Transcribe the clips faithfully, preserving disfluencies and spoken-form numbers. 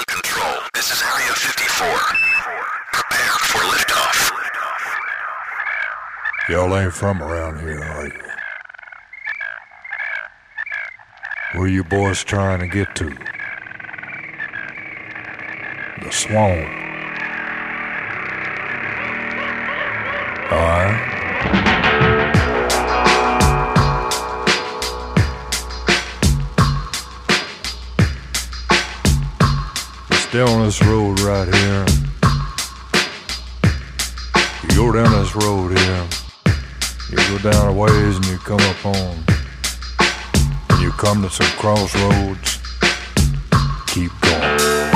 on control. This is Area fifty-four. Prepare for liftoff. Y'all ain't from around here, are you? Where you boys trying to get to? The swamp. Alright. Stay on this road right here. You go down this road here. You go down a ways and you come up on. And you come to some crossroads. Keep going.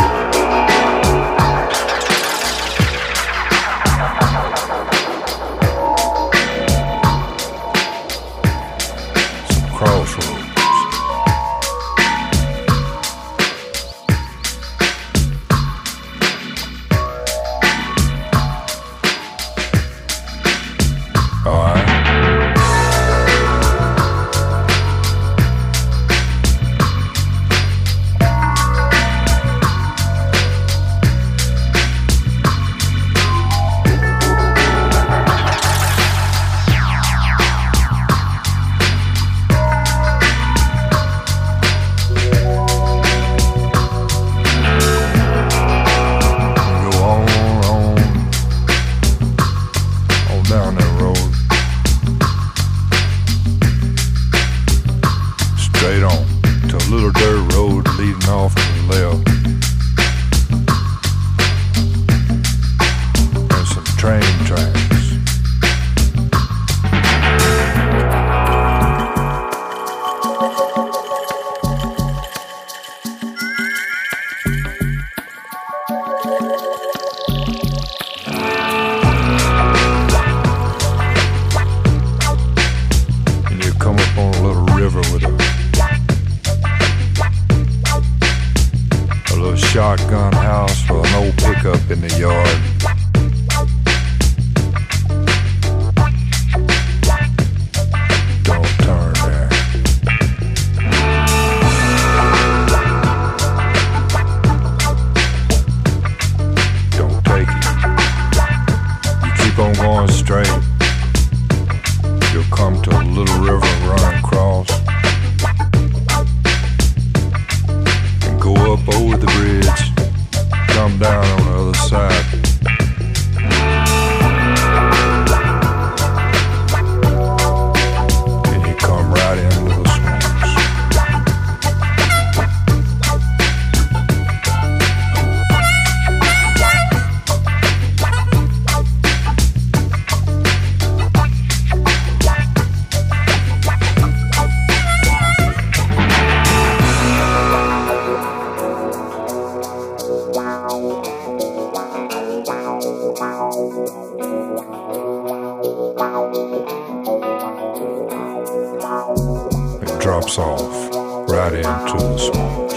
Some crossroads. Shotgun house with an old pickup in the yard. Don't turn there. Don't take it. You keep on going straight. You'll come to a little river running across. Go up over the bridge, come down on the other side. And you come right into the swamps. It drops off right into the swamps.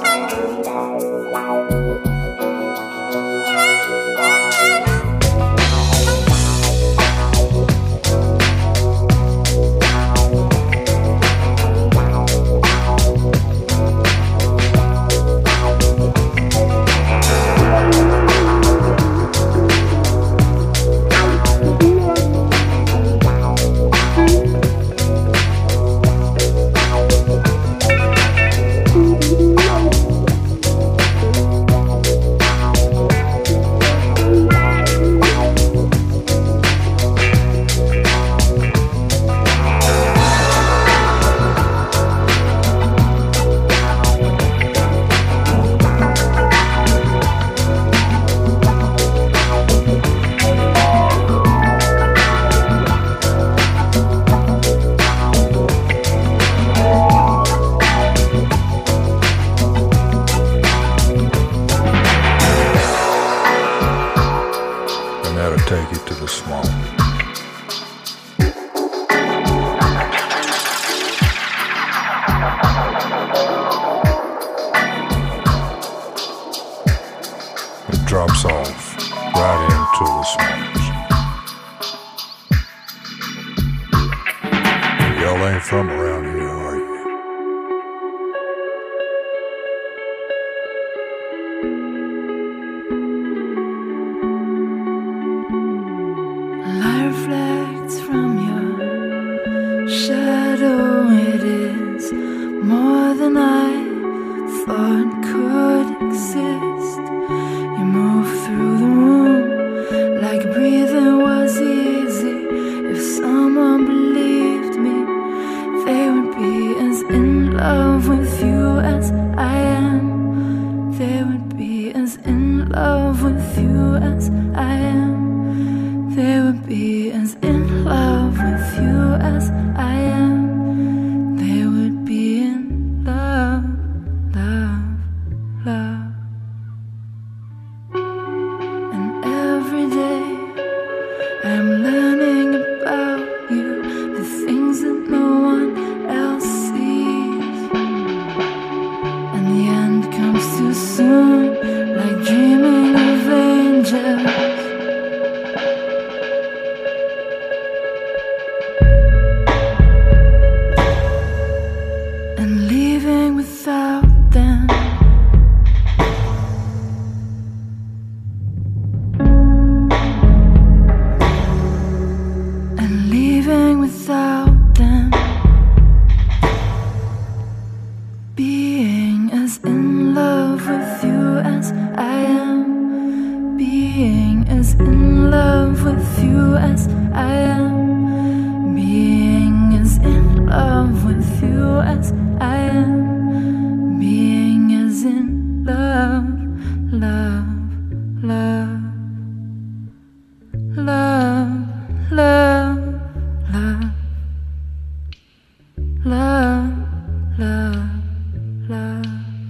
Take it to the swamp. It drops off right into the swamps. Y'all ain't from around here, are you? more than I thought could exist. You move through the room like breathing was easy. If someone believed me, they would be as in love with you as I am. They would be as in love with you as I am. They would be as in love with you as I am. They would be in love, love, love. And every day I'm learning about you, the things that no one else sees. And the end comes too soon, like dreaming of angels. And leaving without them. And leaving without them. Being as in love with you as I am. Being as in love with you as I am. Being as in love with you as I am. Being as in love, love, love, love, love, love, love, love, love.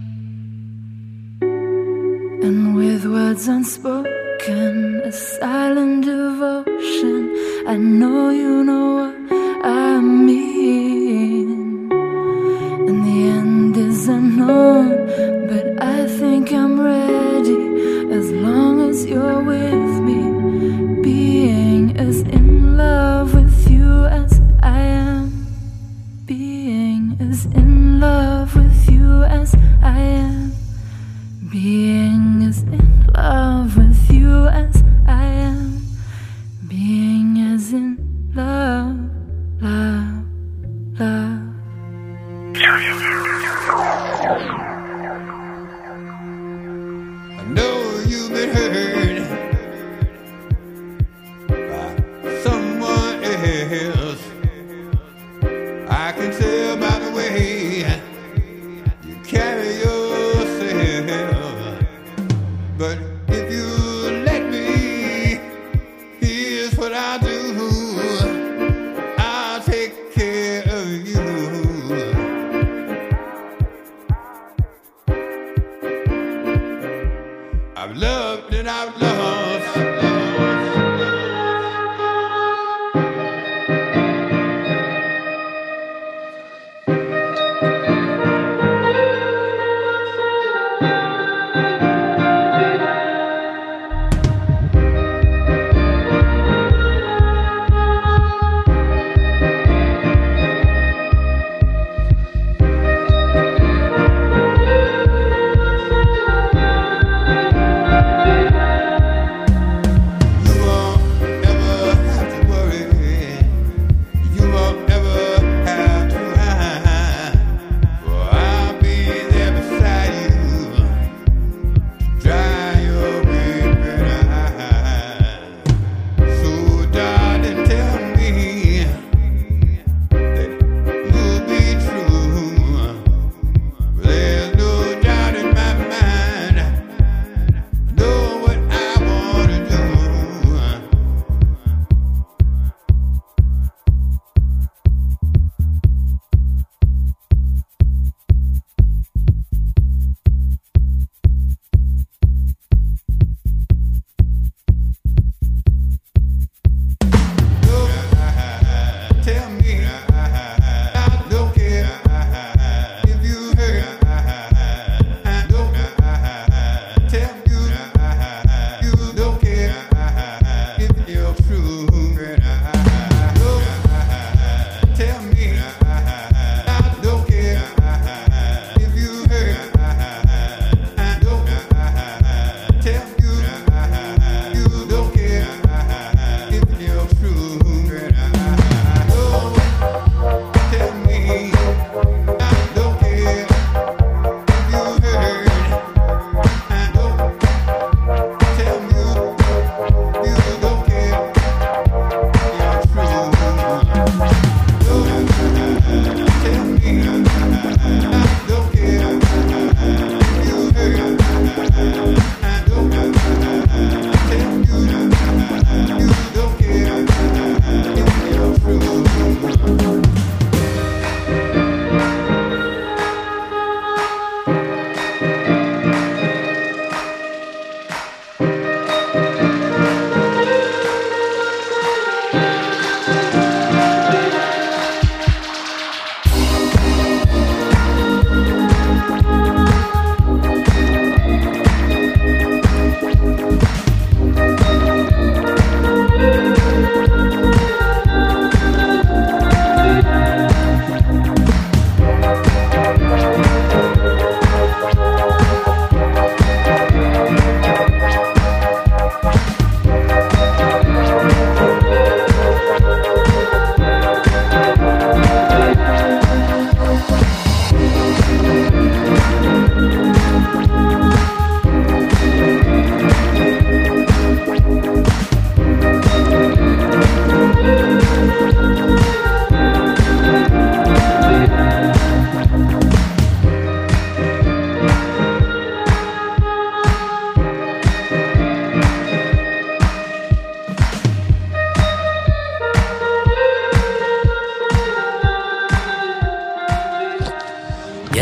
And with words unspoken, a silent devotion, I know you know what I mean. And the end is unknown, but I think I'm ready as long as you're with me. Being as in love with you as I am. Being as in love with you as I am. Being as in love with you as I am. Being as in love, love, love. I know you've been hurt by someone else. I can tell by the way you carry yourself. But if you let me, here's what I'll do. I'll take care of you. I've loved and I've lost. Don't care.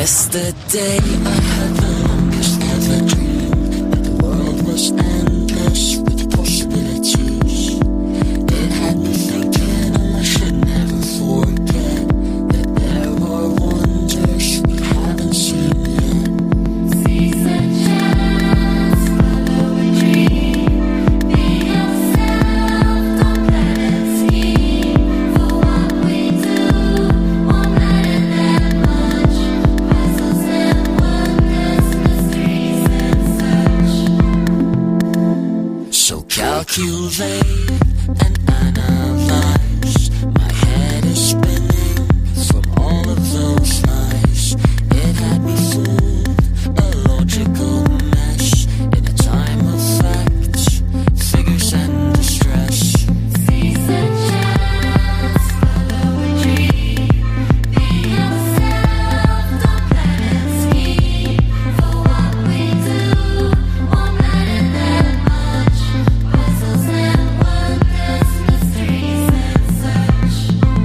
Yesterday I had the longest ever dream that the world was endless with possibilities. It had me thinking I should never forget that there are wonders we haven't seen yet. Seize a chance, follow a dream, be yourself, don't plan and scheme. For what we do won't matter that much. Puzzles and wonders, mysteries and such. So calculate and analyze. My head is spinning from all of those lies. It had me fooled, a logical mess in a time of facts, figures and distress. Seize a chance, follow a dream, be yourself, don't plan and scheme. For what we do won't matter that much. Puzzles and wonders, mysteries and such.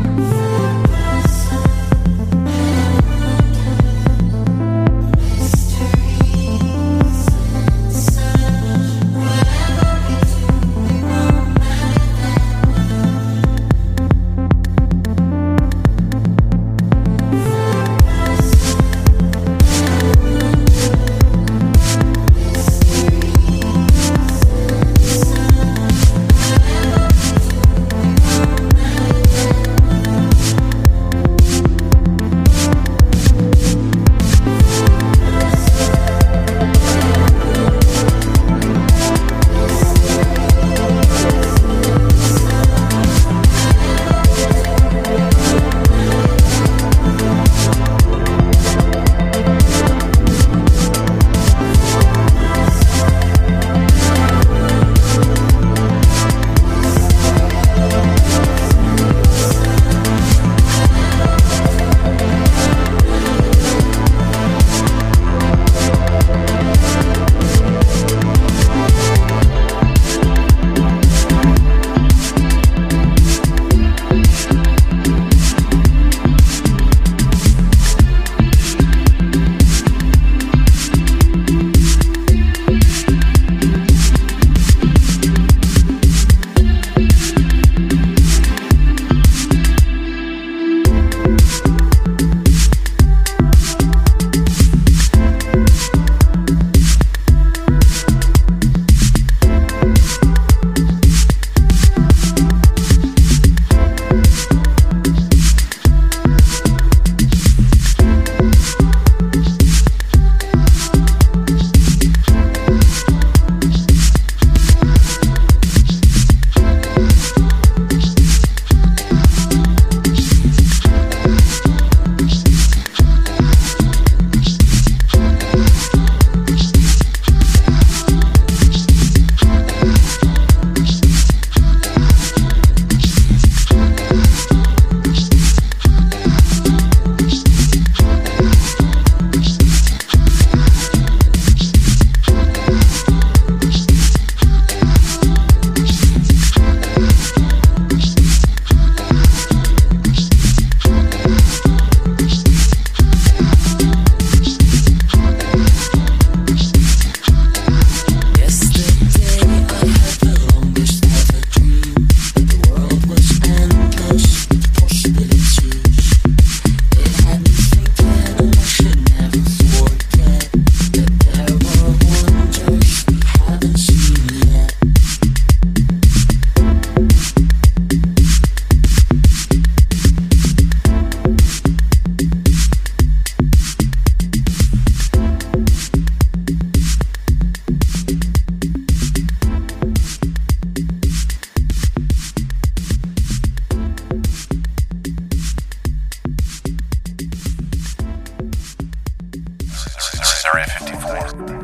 Area fifty-four.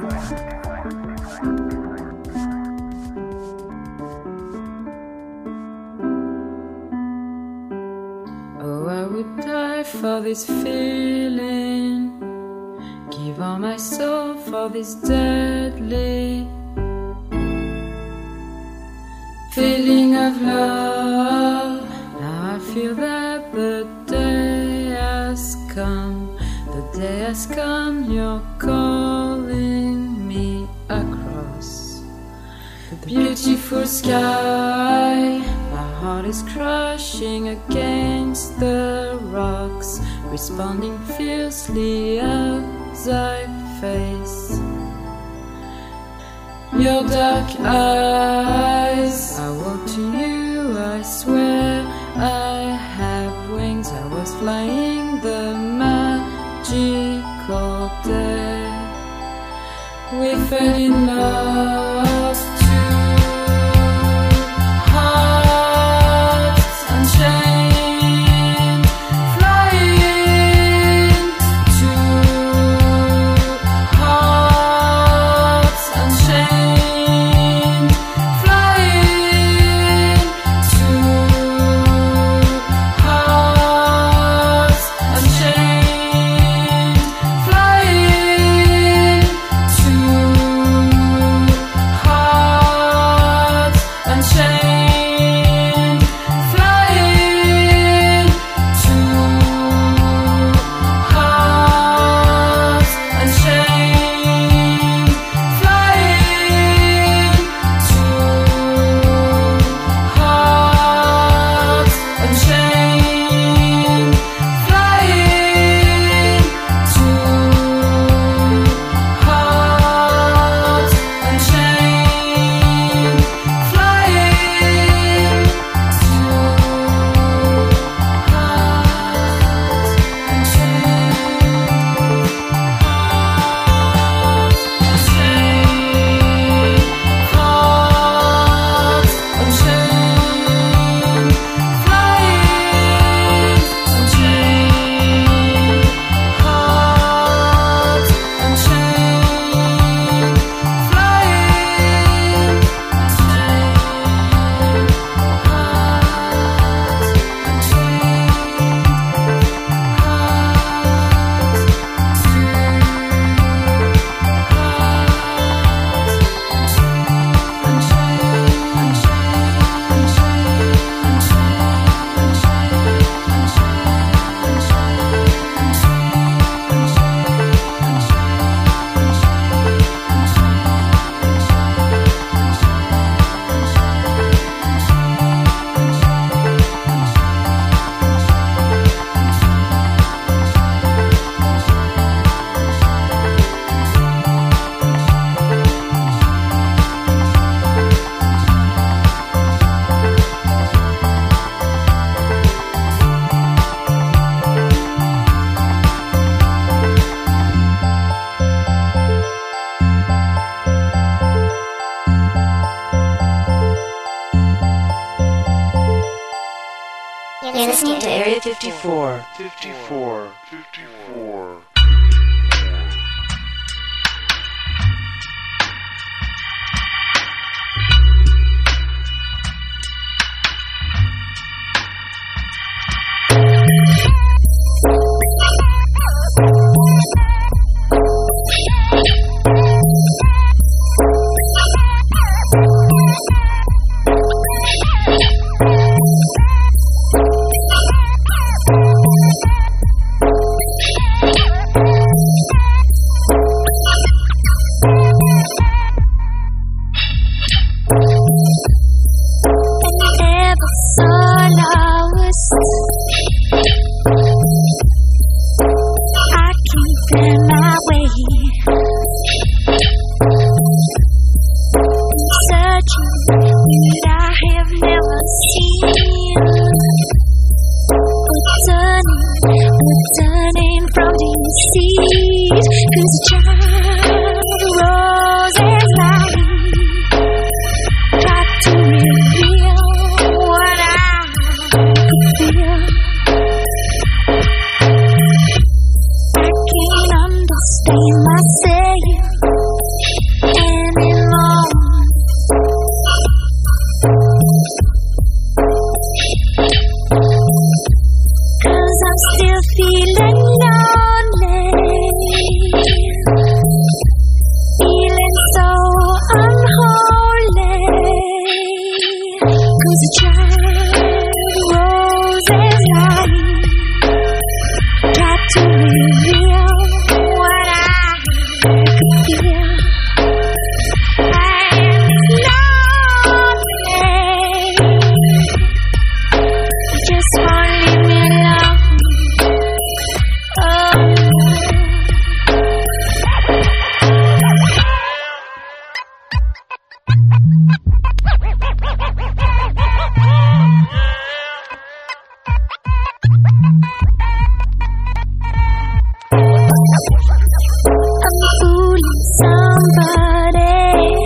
Oh, I would die for this feeling, give all my soul for this deadly feeling of love. Now I feel that the day has come, the day has come, you're calling me across the beautiful sky. My heart is crushing against the rocks, responding fiercely as I face your dark eyes. I walk to you, I swear I have wings. I was flying the magical day. We fell in love, two hearts unchained, flying, two hearts unchained, flying, two hearts unchained, flying, two hearts unchained, flying, two hearts unchained, flying, two hearts unchained, flying, two hearts unchained, flying, two You're listening to Area fifty-four. fifty-four. fifty-four. We'll be right back.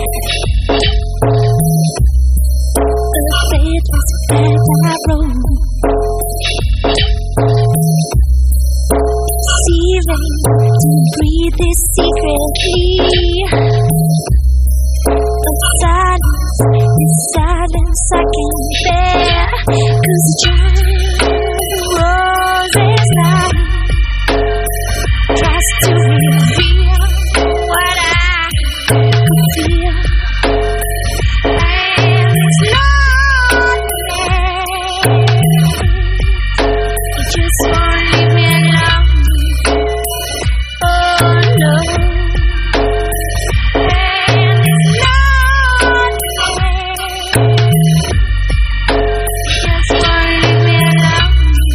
faithless path I roam, deceiving to breathe this secretly. The silence, this silence I can bear, 'cause the child roses light tries to reveal what I could feel, and it's not meant. You just won't leave me alone. Oh no. And it's not meant. You just won't leave me alone.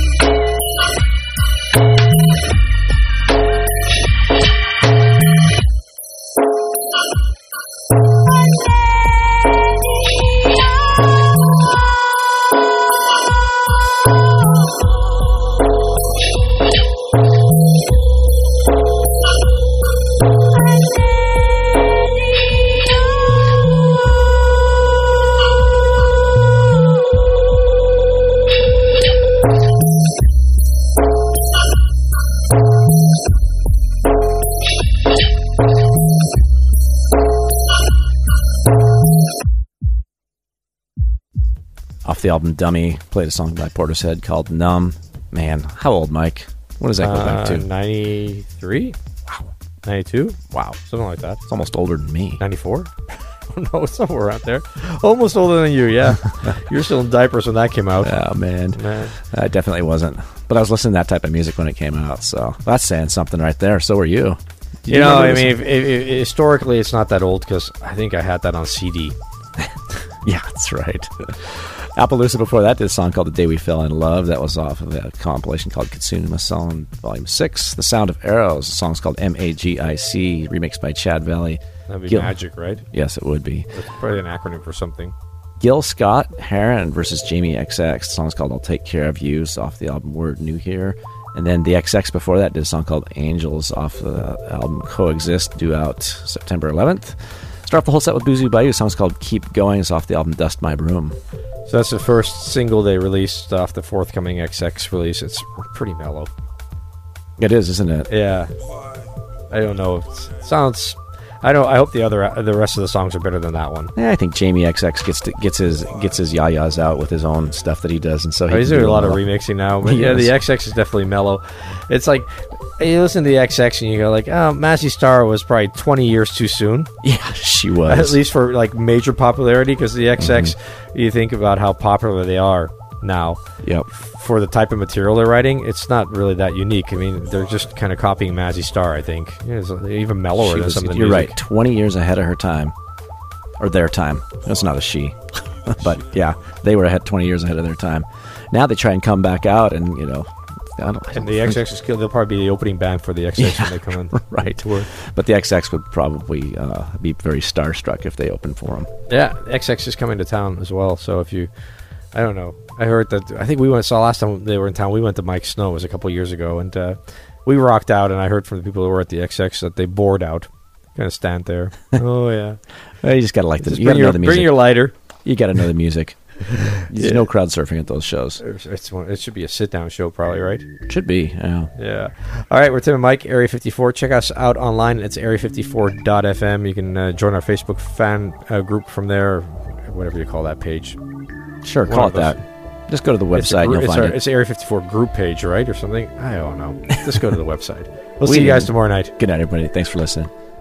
Off the album Dummy, played a song by Portishead called Numb. Man, how old, Mike? What does that go back Uh, to? ninety-three? Wow. ninety-two? Wow. Something like that. It's almost older than me. ninety-four? Oh no, it's somewhere around there. Almost older than you, yeah. You were still in diapers when that came out. Oh, man. Man. I definitely wasn't. But I was listening to that type of music when it came out, so that's saying something right there. So were you. Did You know, remember I this? mean, if, if, if, historically, it's not that old because I think I had that on C D. Yeah, that's right. Appaloosa before that did a song called The Day We Fell in Love. That was off of a compilation called Katsuna Song Volume six. The Sound of Arrows. The song's called M A G I C, remixed by Chad Valley. That'd be Gil- magic, right? Yes, it would be. That's probably an acronym for something. Gil Scott Heron versus Jamie X X. The song's called I'll Take Care of You. It's off the album Word New Here. And then the X X before that did a song called Angels off the album Coexist, due out September eleventh. Start off the whole set with Boozoo Bayou. The song's called Keep Going. It's off the album Dust My Broom. So that's the first single they released off the forthcoming X X release. It's pretty mellow. It is, isn't it? Yeah. I don't know. It sounds. I don't. I hope the other, the rest of the songs are better than that one. Yeah, I think Jamie X X gets to, gets his gets his yayas out with his own stuff that he does, and so he Oh, he's can doing do a lot of little- remixing now. But He yeah, is. the X X is definitely mellow. It's like you listen to the X X and you go like, oh, Mazzy Star was probably twenty years too soon. Yeah, she was. At least for like major popularity, because the X X, Mm-hmm. you think about how popular they are now. Yep. For the type of material they're writing, it's not really that unique. I mean, they're just kind of copying Mazzy Star, I think. Yeah, it's even mellower She than was- some of the you're music. right. Twenty years ahead of her time, or their time. That's not a she, but yeah, they were ahead twenty years ahead of their time. Now they try and come back out, and you know, I don't. I And don't the X X is they'll probably be the opening band for the X X Yeah, when they come in. right. Tour. But the X X would probably uh, be very starstruck if they opened for them. Yeah, X X is coming to town as well. So if you, I don't know. I heard that. I think we went saw last time they were in town. We went to Mike Snow. It was a couple years ago, and uh, we rocked out. And I heard from the people who were at the X X that they bored out. Kind of stand there. Oh yeah. Well, you just gotta like the. Just You gotta bring know your the music. bring your lighter. You gotta know the music. There's Yeah. no crowd surfing at those shows. It's, it's one- it should be a sit down show, probably, right? Should be. Yeah. Yeah. All right, we're Tim and Mike, Area fifty-four. Check us out online. It's area fifty-four dot f m. You can uh, join our Facebook fan uh, group from there, or whatever you call that page. Sure. One Call of it those. that. Just go to the It's a website and group- you'll it's, find our, it. it's Area fifty-four group page, right, or something? I don't know. Just go to the website. We'll We see you guys didn't. tomorrow night. Good night, everybody. Thanks for listening.